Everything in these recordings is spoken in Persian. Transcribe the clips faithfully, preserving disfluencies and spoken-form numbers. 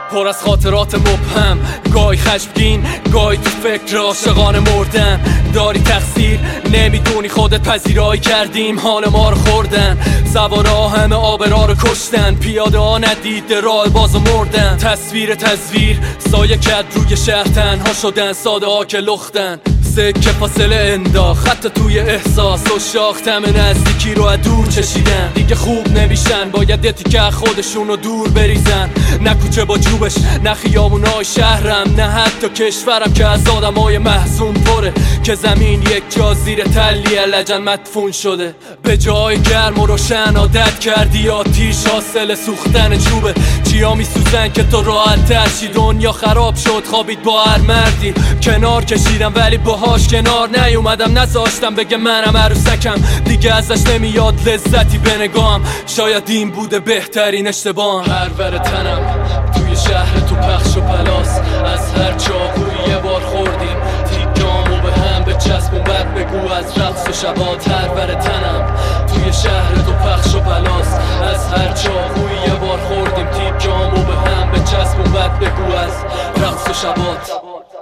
پر از خاطرات مبهم، گاهی خشمگین، گاهی تو فکر عاشقانه مردن. داری تقصیر، نمیدونی خودت پذیرایی کردیم حال ما رو خوردن. سوارا همه آبرا رو کشتن، پیاده ها ندیده راه بازو مردن. تصویر تصویر سایه کد روی شهر تنها شدن، ساده ها که لختن. سکه فاصله انداخت خط توی احساس و شاختم نزدیکی رو از دور چشیدن. دیگه خوب نمیشن، باید یه تیکه خودشون رو دور بریزن. نه کوچه با جوبش، نه خیابونای شهرم، نه حتی کشورم که از آدمای محزون پره. که زمین یک جا زیر تلیه لجن مدفون شده. به جای گرم و روشن عادت کردی آتیش حاصل سوختن چوبه. چیا میسوزن که تو راحت ترشی، دنیا خراب شد خوابید با هر مردی. کنار کشیدم ولی باهاش کنار نیومدم، نذاشتم بگه منم عروسکم. دیگه ازش نمیاد لذتی به نگاهم، شاید این بوده بهترین اشتباهم. پرور تنم توی شهر تو پخش و پلاس، از هر چاقوی یه بار خوردیم تیکامو به هم به چسب و بد بگو از رقص و شبات. پرور تنم توی شهر تو پخش و پلاس، از هر چاقوی یه بار خوردیم تیکامو به هم به چسب و بد بگو از رقص و شبات.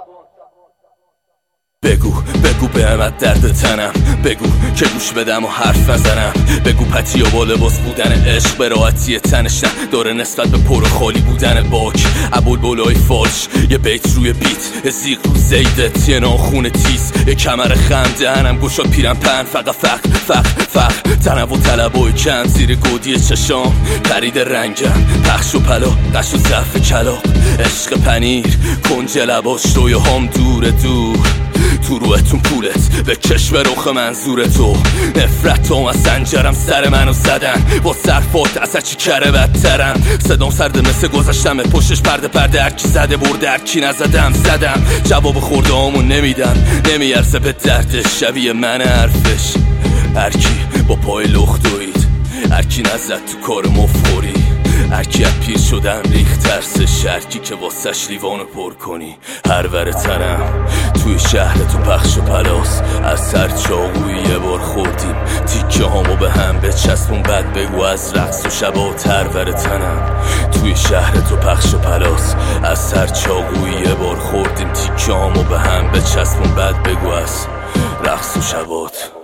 بگو بگو به همت درد تنم، بگو که گوش بدم و حرف نزنم. بگو پتی و با لباس بودن عشق به راحتی تنش نه داره نسبت به پر و خالی بودن باک. ابول بولای فالش، یه بیت روی بیت، زیق رو زیدت، یه ناخون تیز، یه کمر خم دهنم گشاد پیرم پن. فقط فقر فقر فقر تنو و طلبای کم زیر گودی چشام پرید رنگم. پخش و پلا قش و ظرف کلا، عشق پنیر کنج لباش روی هم دور دور. تو روحتون پولت به کشور رخ منظور تو. نفرت تو از سنجرم سر منو زدن، با صرفات از چی کره بدترم. صدام سرده مثل گذشتمه، پشتش پرده پرده هرکی زده برده هرکی نزدم زدم. جواب خورده همون نمیدم، نمیارزه به دردش شبیه من حرفش. هرکی با پای لخت دوید، هرکی نزد تو کار مفخوری. هرکی از پیر شدم ریخت ترسش، هرکی که واسش لیوانو پر کنی. پرور تنم توی شهر تو پخش و پلاس، از سر چاقوی یه بار خوردیم تیکه هامو به هم به چسبون بد بگو از رقص و شبات. پرور تنم توی شهر تو پخش و پلاس، از سر چاقوی یه بار خوردیم تیکه هامو به هم به چسبون بد بگو از رقص و شبات.